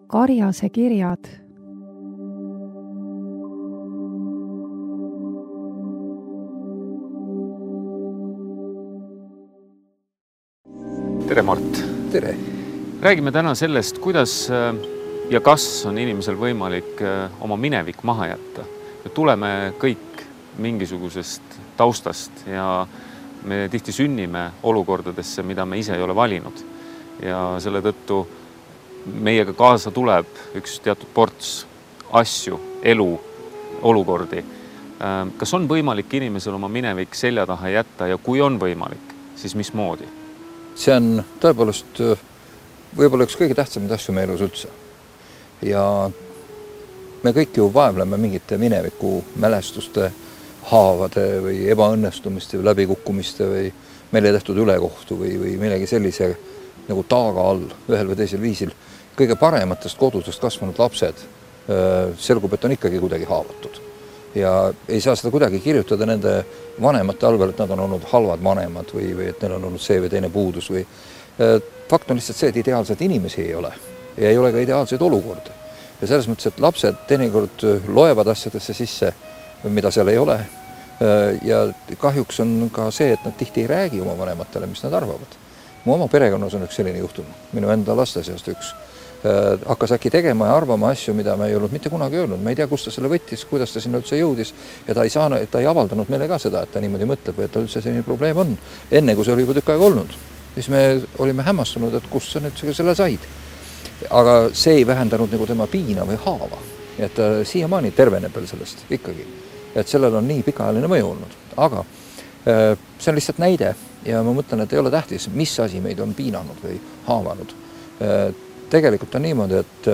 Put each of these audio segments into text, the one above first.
Karjase kirjad. Tere, Mart! Tere! Räägime täna sellest, kuidas ja kas on inimesel võimalik oma minevik maha jätta. Me tuleme kõik mingisugusest taustast ja me tihti sünnime olukordadesse, mida me ise ei ole valinud. Ja selle tõttu meiega kaasa tuleb üks teatud ports asju, elu, olukordi. Kas on võimalik inimesel oma minevik selja taha jätta ja kui on võimalik, siis mismoodi? See on tõepoolest võib-olla üks kõige tähtsamaid asju meie elus üldse. Ja me kõik ju vaevleme mingite mineviku mälestuste, haavade või ebaõnnestumiste või läbikukkumiste või meile tehtud ülekohtu või millegi sellise nagu taaga all ühel või teisel viisil. Kõige parematest kodudest kasvanud lapsed selgub, et on ikkagi kuidagi haavatud. Ja ei saa seda kuidagi kirjutada nende vanemate alvel, et nad on olnud halvad vanemad või et neil on olnud see või teine puudus. Fakt on lihtsalt see, et ideaalseid inimesi ei ole ja ei ole ka ideaalseid olukordi. Ja selles mõttes, et lapsed teinekord loevad asjadesse sisse, mida seal ei ole. Ja kahjuks on ka see, et nad tihti ei räägi oma vanematele, mis nad arvavad. Mu oma perekonnas on üks selline juhtum. Minu enda laste seast üks hakkas äkki tegema ja arvama asju, mida me ei olnud mitte kunagi öelnud. Me ei tea, kust ta selle võttis, kuidas ta sinna üldse jõudis ja ta ei avaldanud meile ka seda, et ta niimoodi mõtleb või et ta üldse selline probleem on. Enne, kui see oli juba tükk aega olnud, siis me olime hämmastunud, et kust sa nüüd selle said. Aga see ei vähendanud nagu tema piina või haava. Et ta siiamaani terveneb veel sellest ikkagi. Et sellel on nii pikaajaline mõju olnud. Aga see on lihtsalt näide ja ma mõtlen, et ei ole tähtis, mis asi meid on piinanud või haavanud. Tegelikult on niimoodi,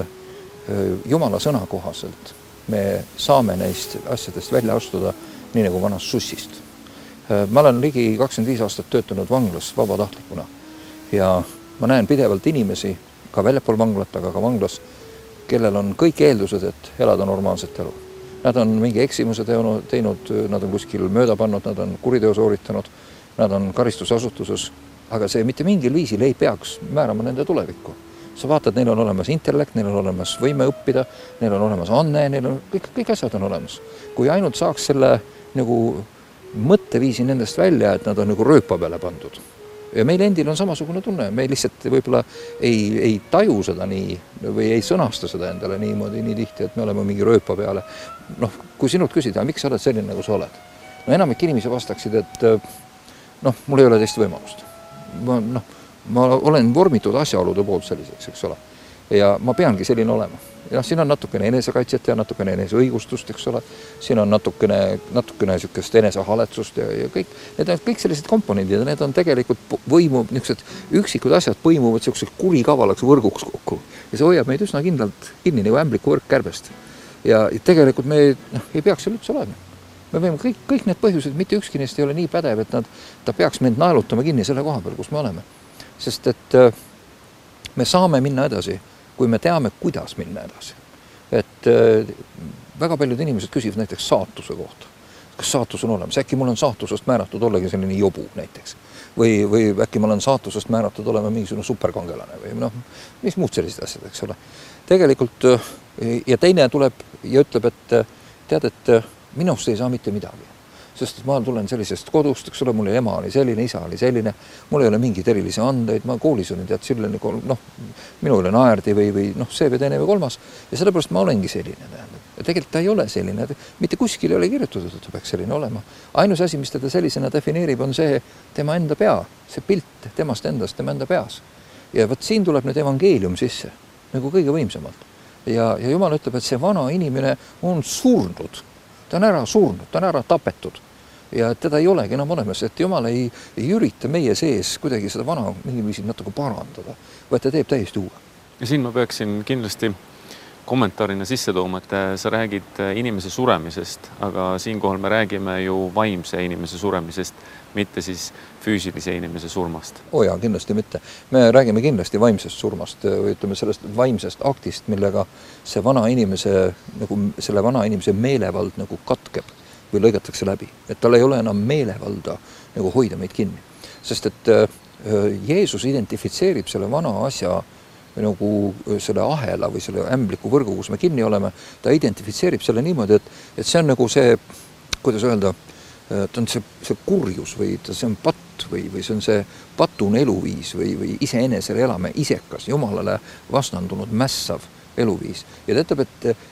et Jumala sõna kohaselt me saame neist asjadest välja astuda nii nagu vanast sussist. Ma olen ligi 25 aastat töötanud vanglas vabatahtlikuna ja ma näen pidevalt inimesi ka väljapool vanglat, aga ka vanglas, kellel on kõik eeldused, et elada normaalset elu. Nad on mingi eksimuse teinud, nad on kuskil mööda pannud, nad on kuriteo sooritanud, nad on karistusasutuses, aga see mitte mingil viisil ei peaks määrama nende tulevikku. Sa vaatad, neil on olemas intellekt, neil on olemas võime õppida, neil on olemas anne, neil on kõik asjad on olemas. Kui ainult saaks selle nagu mõtteviisi nendest välja, et nad on nagu rööpa peale pandud. Ja meil endil on samasugune tunne, me lihtsalt võib-olla ei taju seda nii või ei sõnasta seda endale niimoodi nii tihti, et me oleme mingi rööpa peale. Kui sinult küsida, miks sa oled selline, nagu sa oled? Enamik inimesi vastaksid, et mul ei ole teist võimalust. Ma olen vormitud asjaolude poolt selliseks, eks ole. Ja ma peangi selline olema. Ja siin on natukene enesekaitset ja natukene eneseõigustust, eks ole. Siin on natukene sükest enesehaletsust ja kõik. Need on kõik sellised komponendid ja need on tegelikult niisugused üksikud asjad põimuvad niisuguseks kurikavalaks võrguks kokku. Ja see hoiab meid üsna kindlalt kinni nagu ämbliku võrk kärbest. Ja tegelikult me ei peaks seal üldse olema. Me võime kõik need põhjused, mitte ükski neist ei ole nii pädev, et ta peaks meid naelutama kinni selle koha peal, kus me oleme. Sest et me saame minna edasi, kui me teame, kuidas minna edasi. Et väga paljud inimesed küsivad näiteks saatuse kohta. Kas saatus on olemas? Äkki mul on saatusest määratud ollagi selline jobu näiteks. Või äkki mul on saatusest määratud olema mingisugune superkangelane või mis muud sellised asjad, eks ole. Tegelikult ja teine tuleb ja ütleb, et tead, et minust ei saa mitte midagi. Sest ma tulen sellisest kodust, eks ole, mul ema oli selline, isa oli selline, mul ei ole mingid erilisi andeid, ma koolis olin selline, minu üle naerdi või see või teine või kolmas ja sellepärast ma olengi selline. Ja tegelikult ta ei ole selline, mitte kuskil ei ole kirjutatud, et ta peaks selline olema. Ainus asi, mis teda sellisena defineerib, on see tema enda pea, see pilt temast endast, tema enda peas. Ja võt siin tuleb nüüd evangeelium sisse, nagu kõige võimsamalt. Ja Jumal ütleb, et see vana inimene on surnud. Ta on ära surnud, ta on ära tapetud ja teda ei olegi enam olemas, et Jumal ei ürita meie sees kuidagi seda vana mingil viisil natuke parandada, vaid ta teeb täiesti uue. Ja siin ma peaksin kindlasti kommentaarina sisse tooma, et sa räägid inimese suremisest, aga siinkohal me räägime ju vaimse inimese suremisest, mitte siis füüsilise inimese surmast. Jaa, kindlasti mitte. Me räägime kindlasti vaimsest surmast või ütleme sellest vaimsest aktist, millega see vana inimese, nagu selle vana inimese meelevald nagu katkeb või lõigatakse läbi. Et tal ei ole enam meelevalda nagu hoida meid kinni. Sest et Jeesus identifitseerib selle vana asja nagu selle ahela või selle ämbliku võrgu, kus me kinni oleme, ta identifitseerib selle niimoodi, et see on nagu see, kuidas öelda, ta on see kurjus või see on patt või see on see patune eluviis või iseenesele elame isekas, Jumalale vastandunud mässav eluviis. Ja ta ütleb,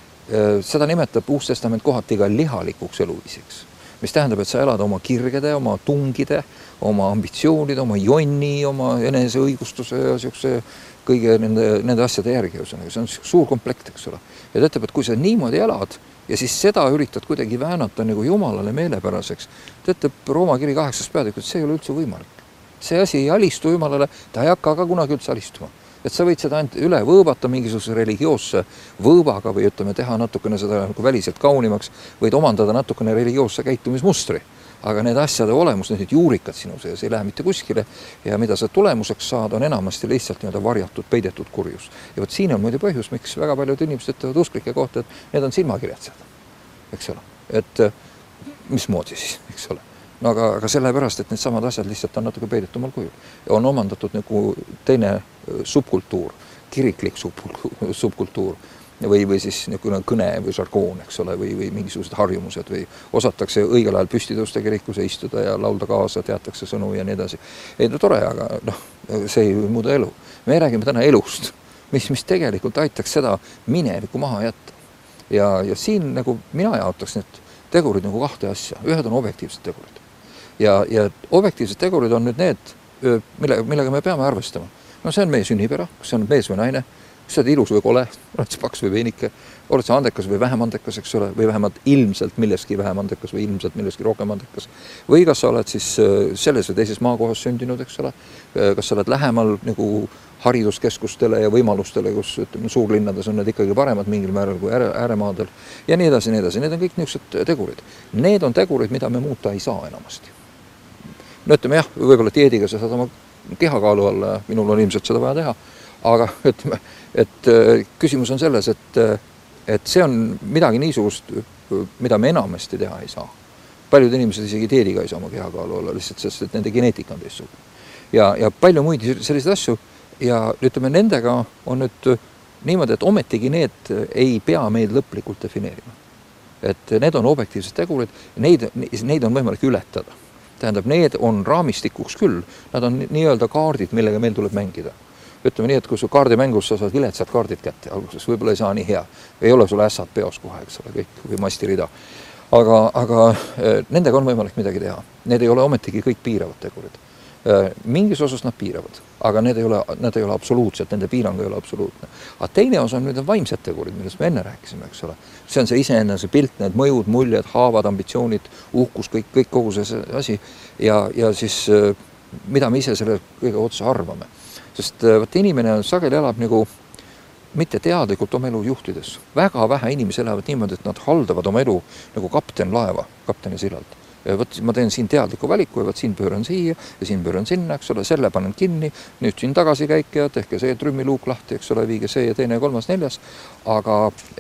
et seda nimetab Uus Testament kohati ka lihalikuks eluviisiks, mis tähendab, et sa elad oma kirgede, oma tungide, oma ambitsioonide, oma jonni, oma eneseõigustuse ja siukse kõige nende asjade järgi. See on suur komplekt, eks ole. Ja ta ütleb, et kui sa niimoodi elad ja siis seda üritad kuidagi väänata nagu Jumalale meelepäraseks, ta ütleb Rooma kiri 8. peatükk, et see ei ole üldse võimalik. See asi ei alistu Jumalale, ta ei hakka ka kunagi üldse alistuma. Et sa võid seda ainult üle võõbata mingisuguse religioosse võõbaga või ütleme, teha natukene seda nagu väliselt kaunimaks, võid omandada natukene religioosse käitumismustri. Aga need asjade olemus, need juurikad sinu sees ei lähe mitte kuskile ja mida sa tulemuseks saad, on enamasti lihtsalt varjatud, peidetud kurjus. Ja võt siin on muide põhjus, miks väga paljud inimesed ütlevad usklike kohta, et need on silmakirjatsed, eks ole. Et mismoodi siis, eks ole. No aga sellepärast, et need samad asjad lihtsalt on natuke peidetumal kujul. Ja on omandatud nagu teine subkultuur, kiriklik subkultuur või siis kõne või žargoon, eks ole, või mingisugused harjumused või osatakse õigel ajal püstitõusta kirikuse istuda ja laulda kaasa, teatakse sõnu ja nii edasi. Ei, no tore, aga see ei muuda elu. Me räägime täna elust, mis tegelikult aitaks seda minevikku maha jätta. Ja siin nagu mina jaotaks need tegurid nagu kahte asja. Ühed on objektiivsed tegurid. Ja objektiivsed tegurid on nüüd need, millega me peame arvestama. No see on meie sünnipära, kas see on mees või naine, kas sa oled ilus või kole, oled sa paks või veinike, oled sa andekas või vähem andekas, eks ole, või vähemalt ilmselt milleski vähem andekas või ilmselt milleski rohkem andekas. Või kas sa oled siis selles või teises maakohas sündinud, eks ole, kas sa oled lähemal nagu hariduskeskustele ja võimalustele, kus suurlinnades on need ikkagi paremad mingil määral kui ääremaadel ja nii edasi, nii edasi. Need on kõik niisugused tegurid. Need on tegurid, mida me muuta ei saa enamasti. No ütleme jah, võib-olla dieediga sa saad oma kehakaalu alla, minul on ilmselt seda vaja teha, aga ütleme, et küsimus on selles, et see on midagi niisugust, mida me enamasti teha ei saa. Paljud inimesed isegi dieediga ei saa oma kehakaalu olla, lihtsalt sest, et nende geneetika on teistsugune. Ja palju muid selliseid asju ja ütleme, nendega on nüüd niimoodi, et ometigi need ei pea meid lõplikult defineerima. Et need on objektiivsed tegurid, neid on võimalik ületada. Tähendab, need on raamistikuks küll, nad on nii-öelda kaardid, millega meil tuleb mängida. Ütleme nii, et kui su kaardimängus sa saad viletsad kaardid kätte, alguses võib-olla ei saa nii hea, ei ole sul ässad peos kohe, eks ole, kõik või mastirida. Aga nendega on võimalik midagi teha. Need ei ole ometigi kõik piiravad tegurid. Mingis osas nad piiravad, aga need ei ole absoluutselt, nende piirang ei ole absoluutne. Aga teine osa on nüüd vaimsed tegurid, millest me enne rääkisime, eks ole. See on see iseennase pilt, need mõjud, muljed, haavad, ambitsioonid, uhkus, kõik kogu see asi ja siis mida me ise selle kõige otsa arvame. Sest võt inimene sageli elab nagu mitte teadlikult oma elu juhtides. Väga vähe inimesi elavad niimoodi, et nad haldavad oma elu nagu kapten laeva, kapteni sillalt. Võt, ma teen siin teadliku valiku ja võt siin pööran siia ja siin pööran sinna, eks ole, selle panen kinni, nüüd siin tagasi käik ja tehke see trümmiluuk lahti, eks ole, viige see ja teine, kolmas, neljas, aga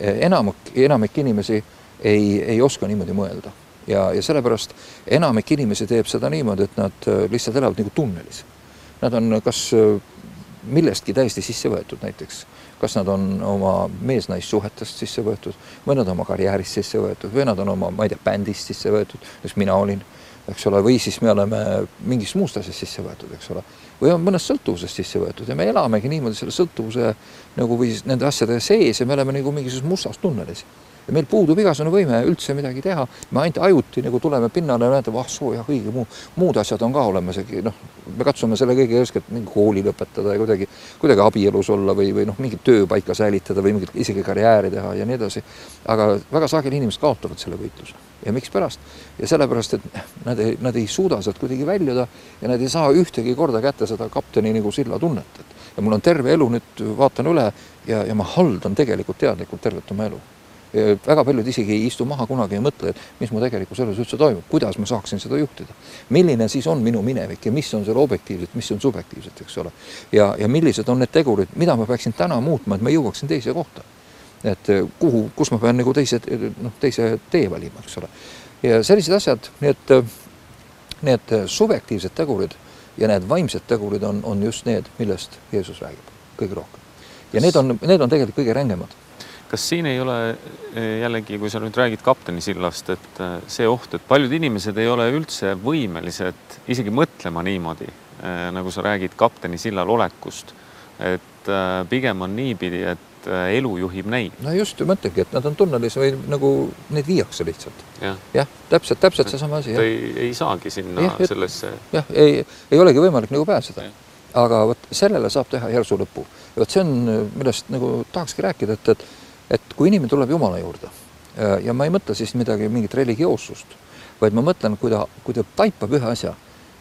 enamik inimesi ei oska niimoodi mõelda. Ja sellepärast enamik inimesi teeb seda niimoodi, et nad lihtsalt elavad nagu tunnelis. Nad on kas millestki täiesti sisse võetud näiteks. Kas nad on oma mees-naissuhetest sisse võetud, või nad on oma karjäärist sisse võetud, või nad on oma, ma ei tea, bändist sisse võetud, kes mina olin, eks ole, või siis me oleme mingist muust asjast sisse võetud, eks ole, või on mõnest sõltuvusest sisse võetud ja me elamegi niimoodi selle sõltuvuse nagu või nende asjade sees ja me oleme nagu mingisuguses mustas tunnelis. Ja meil puudub igasugune võime üldse midagi teha. Me ainult ajuti nagu tuleme pinnale ja näetame, soo ja kõige muud asjad on ka olemas. Me katsume selle kõige eeskätt kooli lõpetada ja kuidagi abielus olla või mingit tööpaika säilitada või mingit isegi karjääri teha ja nii edasi. Aga väga sageli inimesed kaotavad selle võitluse. Ja miks pärast? Ja sellepärast, et nad ei suuda sealt kuidagi väljuda ja nad ei saa ühtegi korda kätte seda kapteni nagu silla tunnet. Ja mul on terve elu nüüd vaatan üle ja ma haldan tegelikult teadlikult tervet oma elu. Väga paljud isegi ei istu maha kunagi ja mõtle, et mis mu tegelikult selles üldse toimub, kuidas ma saaksin seda juhtida. Milline siis on minu minevik ja mis on selle objektiivselt, mis on subjektiivselt, eks ole. Ja millised on need tegurid, mida ma peaksin täna muutma, et ma jõuaksin teise kohta. Et kus ma pean nagu teise tee valima, eks ole. Ja sellised asjad, need subjektiivsed tegurid ja need vaimsed tegurid on just need, millest Jeesus räägib kõige rohkem. ja need on tegelikult kõige rängemad. Kas siin ei ole jällegi, kui sa nüüd räägid Kaptenisillast, et see oht, et paljud inimesed ei ole üldse võimelised isegi mõtlema niimoodi, nagu sa räägid Kaptenisillal olekust, et pigem on niipidi, et elu juhib neid. No just ju mõtlegi, et nad on tunnelis või nagu neid viiakse lihtsalt. Jah, täpselt seesama asi. Ei saagi sinna sellesse. Jah, ei olegi võimalik nagu pääseda. Aga võt, sellele saab teha järsu lõpu. Ja võt, see on, millest nagu tahakski rääkida, et kui inimene tuleb Jumala juurde ja ma ei mõtle siis midagi, mingit religioossust, vaid ma mõtlen, kui ta taipab ühe asja,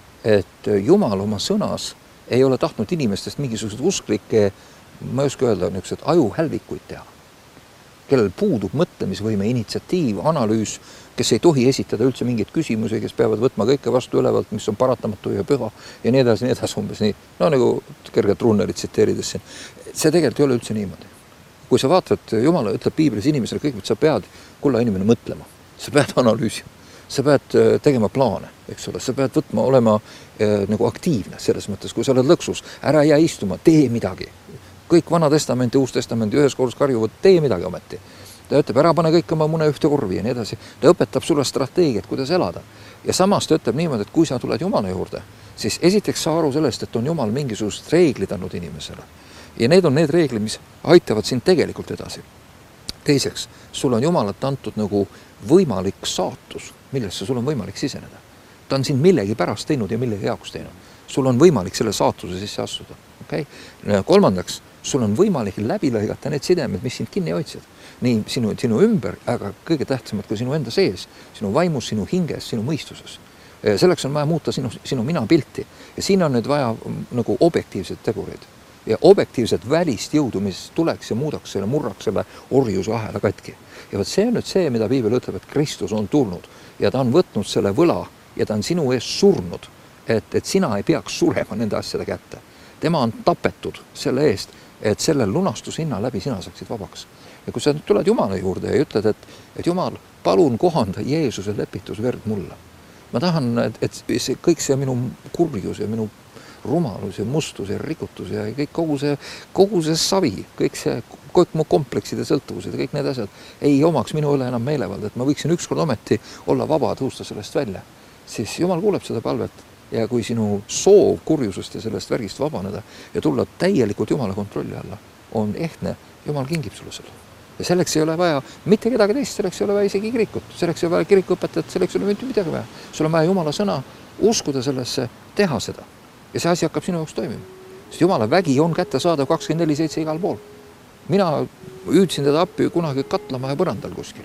et Jumal oma sõnas ei ole tahtnud inimestest mingisugused usklikke, ma ei oska öelda, niisugused ajuhälvikuid teha, kellel puudub mõtlemisvõime, initsiatiiv, analüüs, kes ei tohi esitada üldse mingeid küsimusi, kes peavad võtma kõike vastu ülevalt, mis on paratamatu ja püha ja nii edasi, umbes nii. No nagu kergelt Runnerit tsiteerides siin. See tegelikult ei ole üldse niimoodi. Kui sa vaatad, Jumala ütleb Piiblis inimesele kõigepealt, sa pead, kulla inimene, mõtlema. Sa pead analüüsima. Sa pead tegema plaane, eks ole. Sa pead olema nagu aktiivne selles mõttes, kui sa oled lõksus. Ära jää istuma, tee midagi. Kõik Vana Testament ja Uus Testament ühes korras karjuvad, tee midagi ometi. Ta ütleb, ära pane kõik oma mune ühte korvi ja nii edasi. Ta õpetab sulle strateegiat, kuidas elada. Ja samas ta ütleb niimoodi, et kui sa tuled Jumala juurde, siis esiteks saa aru sellest, et on Jumal mingisugust reeglid andnud inimesele. Ja need on need reeglid, mis aitavad sind tegelikult edasi. Teiseks, sul on Jumalat antud nagu võimalik saatus, millesse sul on võimalik siseneda. Ta on sind millegi pärast teinud ja millegi jaoks teinud. Sul on võimalik selle saatuse sisse astuda. Okay? Kolmandaks, sul on võimalik läbi lõigata need sidemed, mis sind kinni hoidsid. Nii sinu ümber, aga kõige tähtsamad ka sinu enda sees, sinu vaimus, sinu hinges, sinu mõistuses. Selleks on vaja muuta sinu mina pilti. Ja siin on nüüd vaja nagu objektiivsed tegurid. Ja objektiivset välist jõudu, mis tuleks ja muudaks selle, murraks selle orjuse ahela katki. Ja võt see on nüüd see, mida Piibel ütleb, et Kristus on tulnud ja ta on võtnud selle võla ja ta on sinu eest surnud, et sina ei peaks surema nende asjade kätte. Tema on tapetud selle eest, et selle lunastushinna läbi sina saaksid vabaks. Ja kui sa tuled Jumala juurde ja ütled, et Jumal, palun kohanda Jeesuse lepitusverd mulle. Ma tahan, et kõik see minu kurjus ja minu rumalus ja mustus ja rikutus ja kõik kogu see savi, kõik mu kompleksid ja sõltuvused ja kõik need asjad ei omaks minu üle enam meelevald, et ma võiksin ükskord ometi olla vaba tõusta sellest välja. Siis Jumal kuuleb seda palvet ja kui sinu soov kurjusest ja sellest värgist vabaneda ja tulla täielikult Jumala kontrolli alla, on ehtne, Jumal kingib sulle selle. Ja selleks ei ole vaja mitte kedagi teist, selleks ei ole vaja isegi kirikut, selleks ei ole vaja kirikuõpetajat, selleks ei ole mitte midagi vaja. Sul on vaja Jumala sõna, uskuda sellesse, teha seda. Ja see asi hakkab sinu jaoks toimima. Sest Jumala vägi on kättesaadav 24/7 igal pool. Mina hüüdsin teda appi kunagi Katlamaja põrandal kuskil.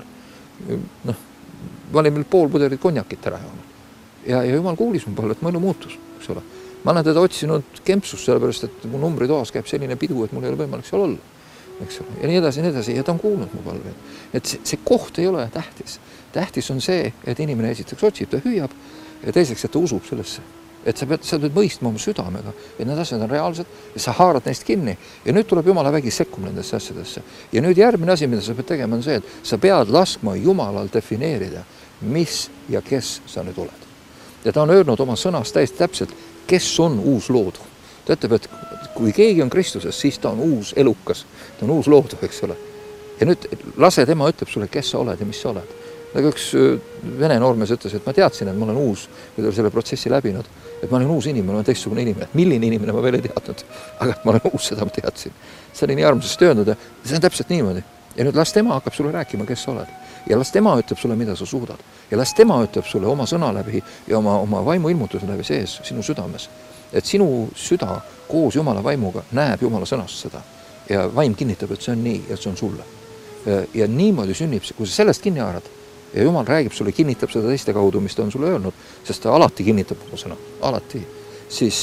Ma olin meil pool pudelit konjakit ära joonud. Ja Jumal kuulis mu palve, et mu elu muutus. Eks ole. Ma olen teda otsinud kempsus, sellepärast, et mu numbri toas käib selline pidu, et mul ei ole võimalik seal olla. Eks ole. Ja nii edasi. Ja ta on kuulnud mu palve. Et see koht ei ole tähtis. Tähtis on see, et inimene esiteks otsib, ta hüüab ja teiseks, et ta usub sellesse. Et sa pead mõistma oma südamega, et need asjad on reaalsed ja sa haarad neist kinni. Ja nüüd tuleb Jumala vägi sekkuma nendesse asjadesse. Ja nüüd järgmine asi, mida sa pead tegema, on see, et sa pead laskma Jumalal defineerida, mis ja kes sa nüüd oled. Ja ta on öelnud oma sõnas täiesti täpselt, kes on uus loodu. Ta ütleb, et kui keegi on Kristuses, siis ta on uus elukas. Ta on uus loodu, eks ole. Ja nüüd lase tema ütleb sulle, kes sa oled ja mis sa oled. Nagu üks vene noormees ütles, et ma teadsin, et ma olen uus, kui ta selle protsessi läbinud, et ma olen uus inimene, ma olen teistsugune inimene. Milline inimene ma veel ei teadnud, aga et ma olen uus, seda ma teadsin. See oli nii armsasti öelnud ja see on täpselt niimoodi. Ja nüüd las tema hakkab sulle rääkima, kes sa oled. Ja las tema ütleb sulle, mida sa suudad. Ja las tema ütleb sulle oma sõna läbi ja oma vaimu ilmutuse läbi sees sinu südames. Et sinu süda koos Jumala vaimuga näeb Jumala sõnast seda. Ja vaim kinnitab, et see on nii, et see on sulle. Ja niimoodi sünnib, kui sa sellest kinni haarad, ja Jumal räägib sulle, kinnitab seda teiste kaudu, mis ta on sulle öelnud, sest ta alati kinnitab oma sõna, alati. Siis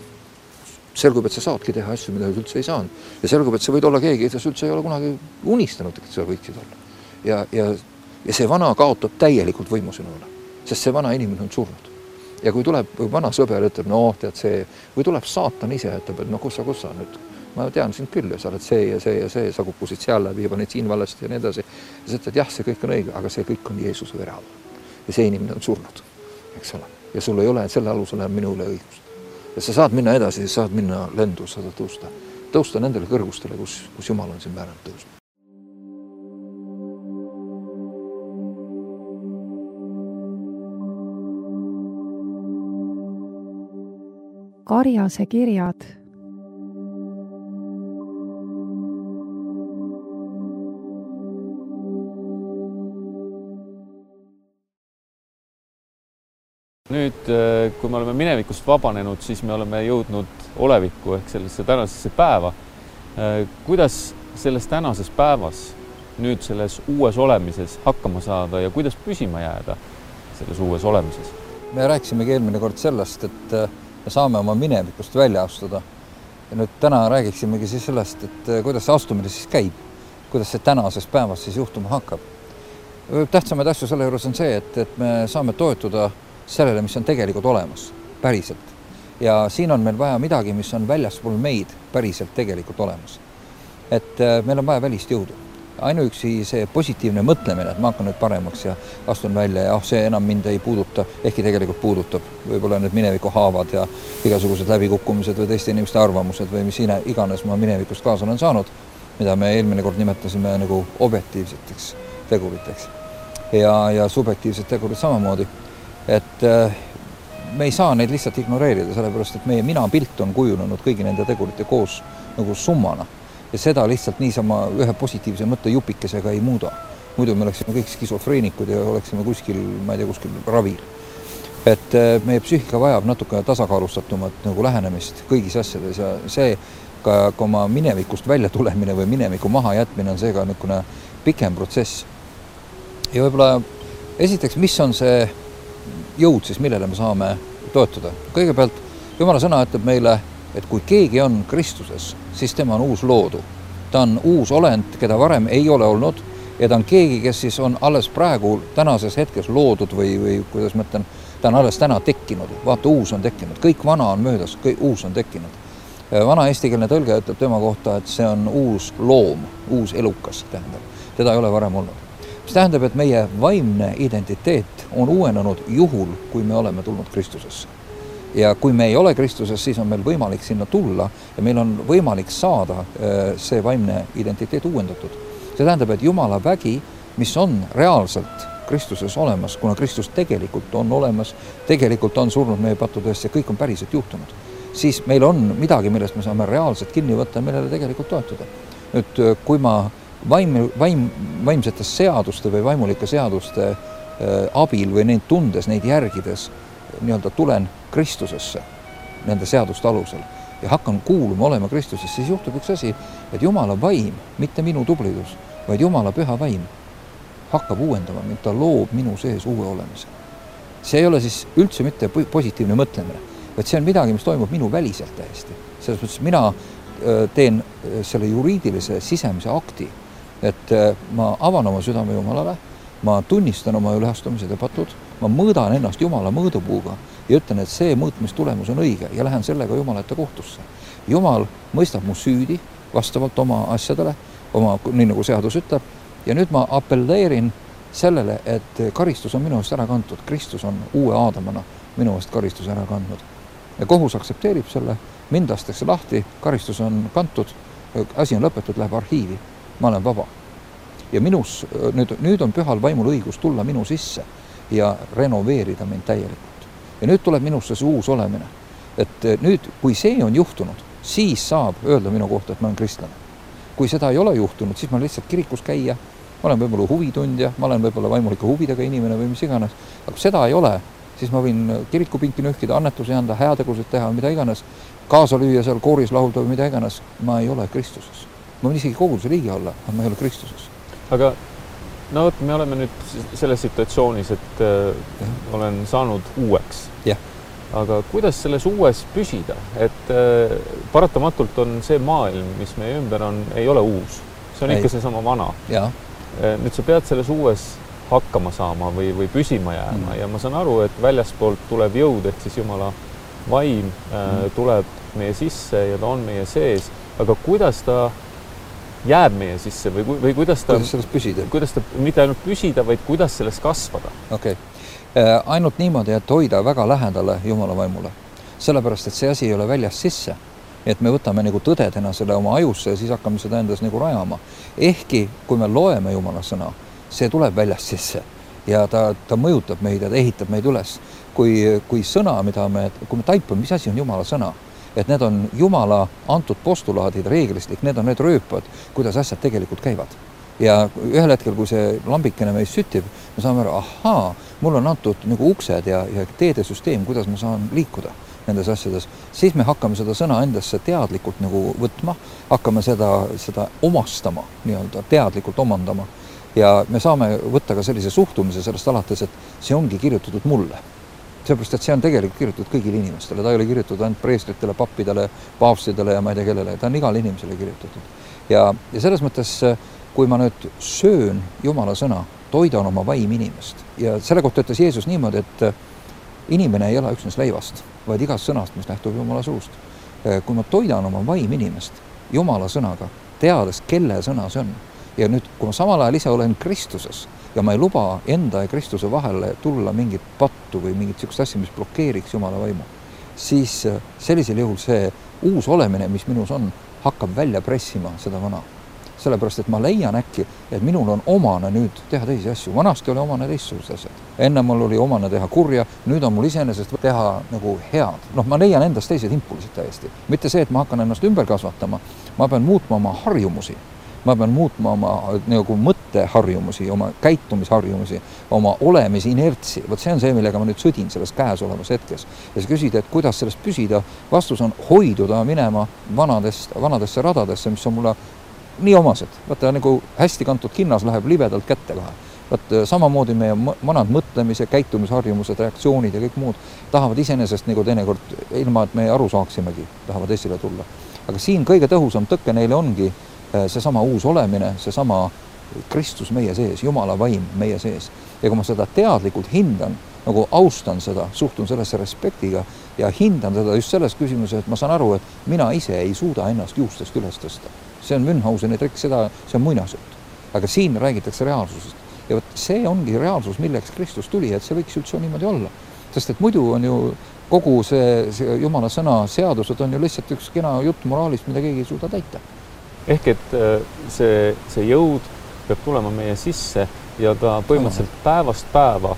selgub, et sa saadki teha asju, mida sa üldse ei saanud. Ja selgub, et sa võid olla keegi, kes üldse ei ole kunagi unistanud, et sa võiksid olla. Ja see vana kaotab täielikult võimu sinu üle, sest see vana inimene on surnud. Ja kui tuleb vana sõber, ütleb, tead see, või tuleb saatan ise, ütleb, et kussa nüüd. Ma tean sind küll ja sa oled see ja see ja see, sa kukkusid seal läbi ja panid siin valesti ja nii edasi. Ja sa ütled, jah, see kõik on õige, aga see kõik on Jeesuse vere all. Ja see inimene on surnud, eks ole. Ja sul ei ole selle alusel minu üle õigust. Ja sa saad minna edasi, saad minna lendu, saad tõusta. tõusta nendele kõrgustele, kus Jumal on siin määranud tõusnud. Karjase kirjad. Nüüd, kui me oleme minevikust vabanenud, siis me oleme jõudnud olevikku ehk sellesse tänasesse päeva. Kuidas selles tänases päevas, nüüd selles uues olemises hakkama saada ja kuidas püsima jääda selles uues olemises? Me rääkisimegi eelmine kord sellest, et me saame oma minevikust välja astuda. Ja nüüd täna räägiksimegi siis sellest, et kuidas see astumine siis käib, kuidas see tänases päevas siis juhtuma hakkab. Tähtsamaid asju selle juures on see, et me saame toetuda sellele, mis on tegelikult olemas, päriselt. Ja siin on meil vaja midagi, mis on väljaspool meid päriselt tegelikult olemas. Et meil on vaja välist jõudu. Ainuüksi see positiivne mõtlemine, et ma hakkan nüüd paremaks ja astun välja ja see enam mind ei puuduta, ehkki tegelikult puudutab. Võib-olla need mineviku haavad ja igasugused läbikukkumised või teiste inimeste arvamused või mis iganes ma minevikust kaasa olen saanud, mida me eelmine kord nimetasime nagu objektiivseteks teguriteks ja subjektiivsed tegurid samamoodi. Et me ei saa neid lihtsalt ignoreerida, sellepärast, et meie mina-pilt on kujunenud kõigi nende tegurite koos nagu summana. Ja seda lihtsalt niisama ühe positiivse mõtte jupikesega ei muuda. Muidu me oleksime kõik skisofreenikud ja oleksime kuskil, ma ei tea, kuskil ravil. Et meie psüühika vajab natuke tasakaalustatumat nagu lähenemist kõigis asjades ja see ka oma minevikust välja tulemine või mineviku maha jätmine on seega niisugune pikem protsess. Ja võib-olla esiteks, mis on see jõud siis, millele me saame toetuda? Kõigepealt Jumala sõna ütleb meile, et kui keegi on Kristuses, siis tema on uus loodu. Ta on uus olend, keda varem ei ole olnud ja ta on keegi, kes siis on alles praegu tänases hetkes loodud või kuidas ma ütlen, ta on alles täna tekkinud. Vaata, uus on tekkinud. Kõik vana on möödas, uus on tekkinud. Vana eestikeelne tõlge ütleb tema kohta, et see on uus loom, uus elukas tähendab. Teda ei ole varem olnud. Mis tähendab, et meie vaimne identiteet on uuenenud juhul, kui me oleme tulnud Kristusesse. Ja kui me ei ole Kristuses, siis on meil võimalik sinna tulla ja meil on võimalik saada see vaimne identiteet uuendatud. See tähendab, et Jumala vägi, mis on reaalselt Kristuses olemas, kuna Kristus tegelikult on olemas, tegelikult on surnud meie pattudest ja kõik on päriselt juhtunud, siis meil on midagi, millest me saame reaalselt kinni võtta ja millele tegelikult toetuda. Nüüd, kui ma vaimsete seaduste või vaimulike seaduste abil või neid tundes, neid järgides nii-öelda tulen Kristusesse nende seaduste alusel ja hakkan kuuluma olema Kristuses, siis juhtub üks asi, et Jumala vaim, mitte minu tublidus, vaid Jumala püha vaim hakkab uuendama, ta loob minu sees uue olemise. See ei ole siis üldse mitte positiivne mõtlemine, vaid see on midagi, mis toimub minu väliselt täiesti. Selles mõttes mina teen selle juriidilise sisemise akti, et ma avan oma südame Jumalale, ma tunnistan oma üleastumised ja patud, ma mõõdan ennast Jumala mõõdupuuga ja ütlen, et see mõõtmistulemus on õige ja lähen sellega Jumala ette kohtusse. Jumal mõistab mu süüdi vastavalt oma asjadele, nii nagu seadus ütleb, ja nüüd ma appelleerin sellele, et karistus on minu eest ära kantud. Kristus on uue Aadamana minu eest karistus ära kandnud. Ja kohus aktsepteerib selle, mind lastakse lahti, karistus on kantud, asi on lõpetud, läheb arhiivi, ma olen vaba. Ja nüüd on pühal vaimul õigus tulla minu sisse ja renoveerida mind täielikult. Ja nüüd tuleb minusse see uus olemine. Et nüüd, kui see on juhtunud, siis saab öelda minu kohta, et ma olen kristlane. Kui seda ei ole juhtunud, siis ma lihtsalt kirikus käia, ma olen võib-olla huvitundja, ma olen võib-olla vaimulike huvidega inimene või mis iganes, aga kui seda ei ole, siis ma võin kirikupinki nühkida, annetusi anda, heategusid teha, mida iganes, kaasa lüüa seal kooris laulda või mida iganes, ma ei ole Kristuses. Ma võin isegi koguduse liige olla, aga ma ei ole Kristuses. Aga no võt, me oleme nüüd selles situatsioonis, et olen saanud uueks. Ja. Aga kuidas selles uues püsida? Et paratamatult on see maailm, mis meie ümber on, ei ole uus. See on ikka seesama vana. Ja. Nüüd sa pead selles uues hakkama saama või püsima jääma ja ma saan aru, et väljaspoolt tuleb jõud, ehk siis Jumala vaim tuleb meie sisse ja ta on meie sees. Aga kuidas ta jääb meie sisse või kuidas ta mitte ainult püsida, vaid kuidas selles kasvada? Okay. Ainult niimoodi, et hoida väga lähedale Jumala vaimule. Sellepärast, et see asi ei ole väljast sisse et me võtame nagu tõdedena selle oma ajusse ja siis hakkame seda endas nagu rajama. Ehkki, kui me loeme Jumala sõna, see tuleb väljast sisse ja ta mõjutab meid ja ta ehitab meid üles. Kui sõna, kui me taipame, mis asi on Jumala sõna, et need on Jumala antud postulaadid, reeglistik, need on need rööpad, kuidas asjad tegelikult käivad. Ja ühel hetkel, kui see lambikene meist süttib, me saame aru, ahaa, mul on antud nagu uksed ja teedesüsteem, kuidas ma saan liikuda nendes asjades, siis me hakkame seda sõna endasse teadlikult nagu võtma, hakkame seda omastama, nii-öelda teadlikult omandama ja me saame võtta ka sellise suhtumise sellest alates, et see ongi kirjutatud mulle. Seepärast, et see on tegelikult kirjutatud kõigile inimestele, ta ei ole kirjutatud ainult preestritele, pappidele, paavstidele ja ma ei tea kellele, ta on igale inimesele kirjutatud. Ja selles mõttes, kui ma nüüd söön Jumala sõna, toidan oma vaim inimest ja selle kohta ütles Jeesus niimoodi, et inimene ei ela üksnes leivast, vaid igast sõnast, mis lähtub Jumala suust. Kui ma toidan oma vaim inimest Jumala sõnaga, teades, kelle sõna see on ja nüüd, kui ma samal ajal ise olen Kristuses ja ma ei luba enda ja Kristuse vahele tulla mingit pattu või mingit sellist asja, mis blokeeriks Jumala vaimu, siis sellisel juhul see uus olemine, mis minus on, hakkab välja pressima seda vana. Sellepärast, et ma leian äkki, et minul on omane nüüd teha teisi asju. Vanasti oli omane teistsugused asjad. Enne mul oli omane teha kurja, nüüd on mul iseenesest teha nagu head. Ma leian endast teised impulsid täiesti. Mitte see, et ma hakkan ennast ümber kasvatama. Ma pean muutma oma harjumusi. Ma pean muutma oma nagu mõtteharjumusi, oma käitumisharjumusi, oma olemise inertsi. Vot see on see, millega ma nüüd sõdin selles käes olevas hetkes. Ja sa küsid, et kuidas sellest püsida, vastus on hoiduda minema vanadesse radadesse, mis on mulle nii omased. Vaata, nagu hästi kantud kinnas läheb libedalt kätte kohe. Vaata, samamoodi meie vanad mõtlemise, käitumisharjumused, reaktsioonid ja kõik muud tahavad iseenesest nagu teinekord, ilma et me aru saaksimegi, tahavad esile tulla. Aga siin kõige tõhusam tõkke neile ongi seesama uus olemine, seesama Kristus meie sees, Jumala vaim meie sees. Ja kui ma seda teadlikult hindan, nagu austan seda, suhtun sellesse respektiga ja hindan seda just selles küsimuses, et ma saan aru, et mina ise ei suuda ennast juustest üles tõsta. See on Münchhauseni trikk, see on muinasjutt. Aga siin räägitakse reaalsusest. Ja võt, see ongi reaalsus, milleks Kristus tuli, et see võiks üldse niimoodi olla. Sest et muidu on ju kogu see Jumala sõna seadused on ju lihtsalt üks kena jutt moraalist, mida keegi ei suuda täita. Ehk et see jõud peab tulema meie sisse ja ta põhimõtteliselt päevast päeva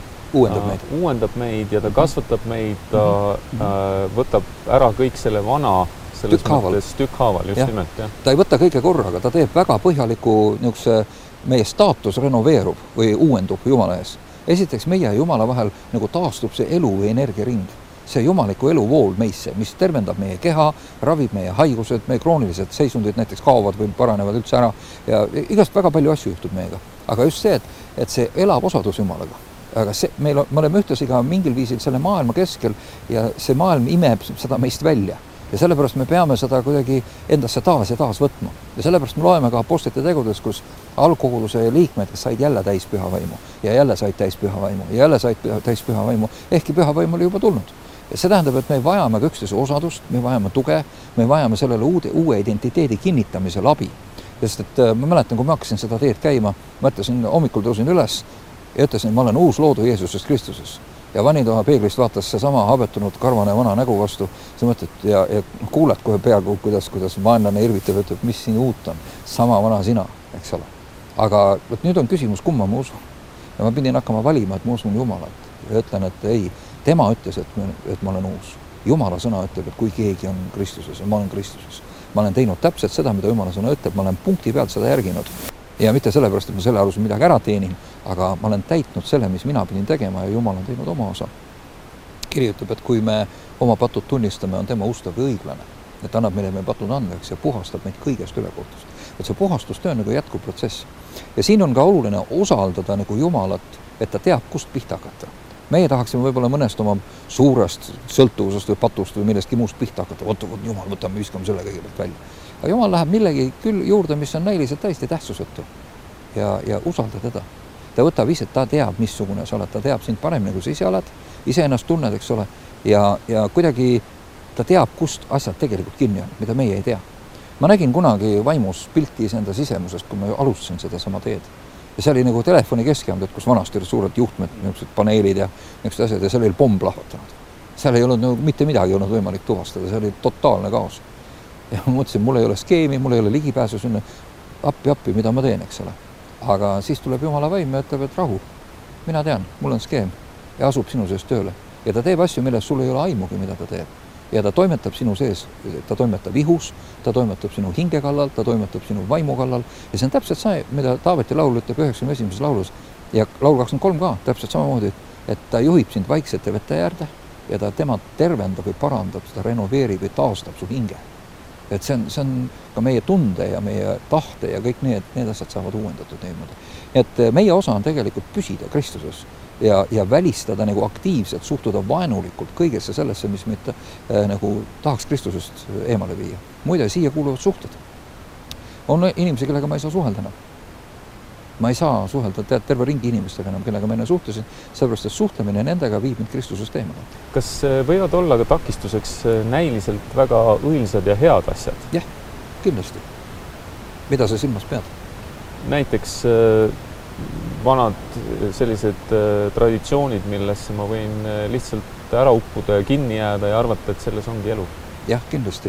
uuendab meid ja ta kasvatab meid, ta võtab ära kõik selle vana tükkhaaval, just nimelt. Ja. Ta ei võta kõige korraga, ta teeb väga põhjaliku meie staatus renoveerub või uuendub Jumala ees. Esiteks meie ja Jumala vahel nagu taastub see elu või energiaring. See jumaliku elu vool meisse, mis tervendab meie keha, ravib meie haigused, meie kroonilised seisundid näiteks kaovad või paranevad üldse ära ja igast väga palju asju juhtub meiega. Aga just see, et see elab osadus Jumalaga. Aga me oleme ühtlasi ka mingil viisil selle maailma keskel ja see maailm imeb seda meist välja. Ja sellepärast me peame seda kuidagi endasse taas ja taas võtma. Ja sellepärast me loeme ka apostlite tegudes, kus algkoguduse liikmed said jälle täis püha vaimu ja jälle said täis püha vaimu ja jälle said täis püha vaimu, ehkki püha vaim oli juba tulnud. Ja see tähendab, et me vajame ka üksteise osadust, me vajame tuge, me vajame sellele uue identiteedi kinnitamisel abi. Sest et ma mäletan, kui ma hakkasin seda teed käima, mõtlesin, hommikul tõusin üles ja ütlesin, et ma olen uus loodu Jeesuses Kristuses. Ja vanitoa peeglist vaatas see sama habetunud karvane vana nägu vastu. Sa mõtled ja kuuled kohe peaaegu, kuidas vaenlane irvitab, ütleb, mis siin uut on. Sama vana sina, eks ole. Aga nüüd on küsimus, kumma ma usun. Ja ma pidin hakkama valima, et ma usun Jumalat. Ja ütlen, et ei, tema ütles, et ma olen uus. Jumala sõna ütleb, et kui keegi on Kristuses ja ma olen Kristuses. Ma olen teinud täpselt seda, mida Jumala sõna ütleb. Ma olen punkti pealt seda järginud. Ja mitte sellepärast, et ma selle alusel midagi ära teenin, aga ma olen täitnud selle, mis mina pidin tegema ja Jumal on teinud oma osa. Kiri ütleb, et kui me oma patud tunnistame, on tema ustav ja õiglane, et annab meile meie patud andeks ja puhastab meid kõigest ülekohtust. Et see puhastustöö on nagu jätkuv protsess. Ja siin on ka oluline osaldada nagu Jumalat, et ta teab, kust pihta hakata. Meie tahaksime võib-olla mõnest oma suurest sõltuvusest või patust või millestki muust pihta hakata. Oot, Jumal, võtame, viskame selle kõigepealt välja. Aga Jumal läheb millegi küll juurde, mis on näiliselt täiesti tähtsusetu ja usalda teda. Ta võtab ise, ta teab, missugune sa oled, ta teab sind paremini, kui sa ise oled, ise ennast tunned, eks ole, ja kuidagi ta teab, kust asjad tegelikult kinni on, mida meie ei tea. Ma nägin kunagi vaimus pilti iseenda sisemusest, kui ma alustasin seda sama teed. Ja see oli nagu telefoni keskjäämdud, kus vanasti olid suured juhtmed, niisugused paneelid ja niisugused asjad, ja seal oli pomm plahvatanud. Seal ei olnud nagu mitte midagi olnud võimalik tuvastada, see oli totaalne kaos. ja ma mõtlesin, mul ei ole skeemi, mul ei ole ligipääsu sinna, appi, mida ma teen, eks ole. Aga siis tuleb Jumala vaim ja ütleb, et rahu, mina tean, mul on skeem ja asub sinu sees tööle. Ja ta teeb asju, millest sul ei ole aimugi, mida ta teeb. Ja ta toimetab sinu sees, ta toimetab ihus, ta toimetab sinu hinge kallal, ta toimetab sinu vaimu kallal ja see on täpselt see, mida Taaveti laul ütleb 91. laulus ja laul 23 ka, täpselt samamoodi, et ta juhib sind vaiksete vete äärde ja tema tervendab või parandab, seda renoveerib või taastab su hinge. Et see on ka meie tunde ja meie tahte ja kõik need asjad saavad uuendatud niimoodi. Et meie osa on tegelikult püsida Kristuses ja välistada nagu aktiivselt, suhtuda vaenulikult kõigesse sellesse, mis mitte nagu tahaks Kristusest eemale viia. Muide, siia kuuluvad suhted. On inimesi, kellega ma ei saa suhelda enam. Ma ei saa suhelda terve ringi inimestega enam, kellega ma enne suhtlesin, sellepärast, et suhtlemine nendega viib mind Kristusest eemale. Kas võivad olla ka takistuseks näiliselt väga õilsad ja head asjad? Jah, kindlasti. Mida sa silmas pead? Näiteks vanad sellised traditsioonid, millesse ma võin lihtsalt ära uppuda ja kinni jääda ja arvata, et selles ongi elu. Jah, kindlasti.